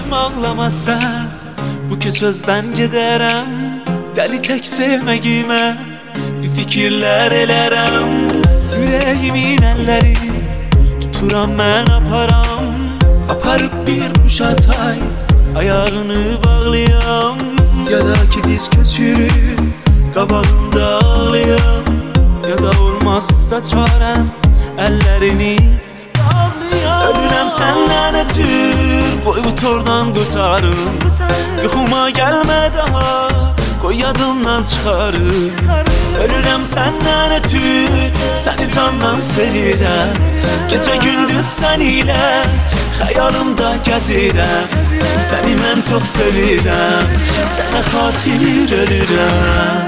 ağlamasan bu köçözdən gedərəm. Dəli tək sevməyimə bir fikirlər elərəm. Ürəyimin əlləri tuturam mən aparam. Aparıb bir quş atay, ayağını bağlayam. Ya da ki diz köçürüb qabağında ağlayam. Ya da olmazsa çarəm əllərini bağlayam. Ölürəm səndən ötür, qoy bu tordan qurtarım. Yuxuma gəlmə daha, qoy yadımdan çıxarım. Ölürəm səndən ötür, səni candan sevirəm. Gecə gündüz sən ilə xəyalımda gəzirəm. Səni mən çox sevirəm, sənə xatir ölürəm.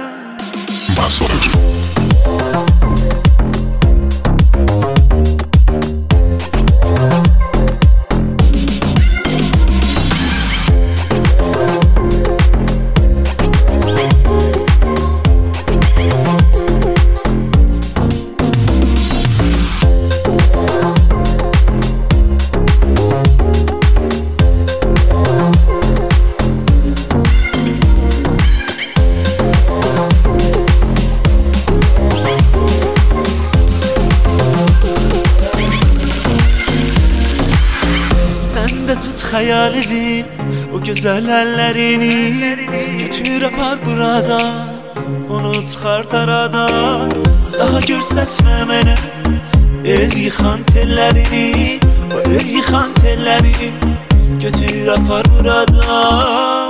Tut xəyalimin o gözəl əllərini, götür apar buradan, onu çıxart aradan. Daha görsətmə mənə el yıxan tellərini, o el yıxan tellərini götür apar buradan.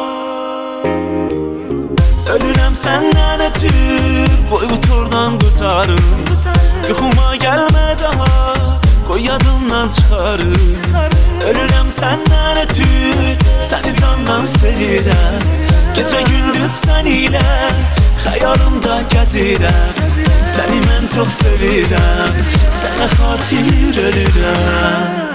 Ölürəm səndən ötür, qoy bu tordan qurtarım. Yuxuma gəlmə daha, qoy yadımdan çıxarım. Ölürəm səndən ötür, səni candan sevirəm. Gecə gündüz sən ilə xəyalımda gəzirəm. Səni mən çox sevirəm, sənə xatir ölürəm.